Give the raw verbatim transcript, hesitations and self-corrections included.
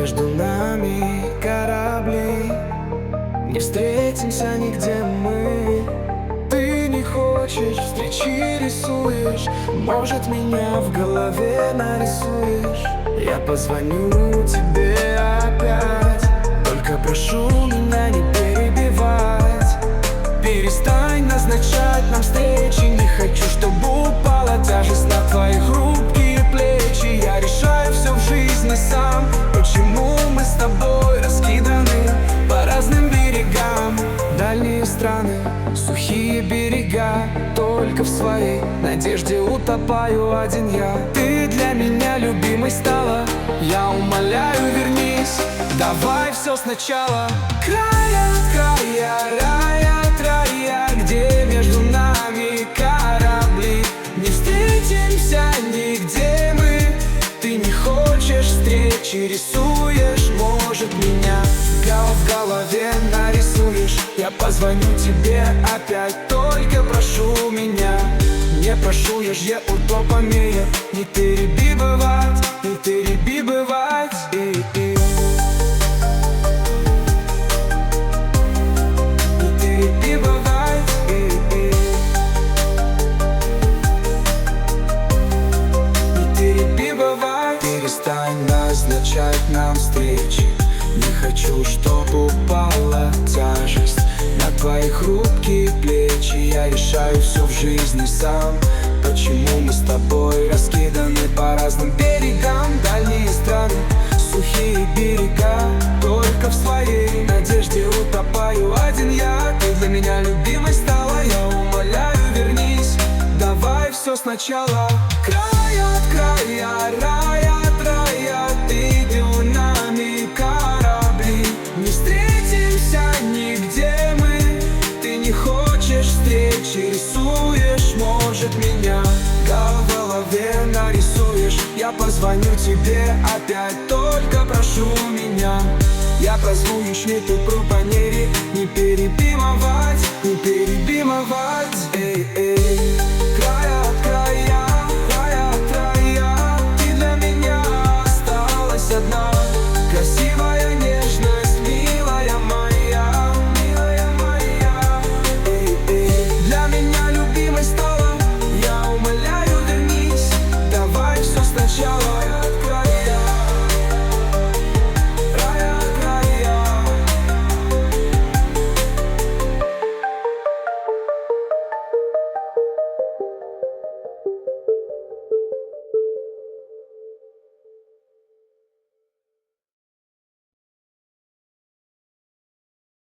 между нами корабли. Не встретимся нигде мы. Ты не хочешь, встречи рисуешь. Может, меня в голове нарисуешь. Я позвоню тебе опять, только прошу меня не перебивать. Перестань назначать нам встречи. Не хочу, чтобы упала тяжесть на твои хрупкие плечи. Я решаю все в жизни сам. Почему мы с тобой раскиданы по разным берегам? Дальние страны, сухие берега. Только в своей надежде утопаю один я. Ты для меня любимой стала. Я умоляю, вернись, давай все сначала. Края, края, рая, края, где между нами корабли. Не встретимся нигде мы. Ты не хочешь встречи, рисуешь. Может, меня в голове нарисуешь. Я позвоню тебе опять, только прошу меня. Не прошу, я ж я утопомея. Не перебивать, не перебивать и, и. Не перебивать и, и. Не перебивать. Перестань назначать нам встречи. Не хочу, чтоб упала тяжесть на твои хрупкие плечи. Я решаю все в жизни сам. Почему мы с тобой раскиданы по разным берегам? Дальние страны, сухие берега. Только в своей надежде утопаю один я. Ты для меня любимой стала. Я умоляю, вернись, давай все сначала. Края от края, рая от рая. Ты между нами корабли. Не встретимся нигде мы. Ты не хочешь встречи, рисуешь. Может, меня в голове нарисуешь. Я позвоню тебе опять, только прошу меня. Я прозвучу не тут по ней. Не перебивать, не перебивать, эй, эй.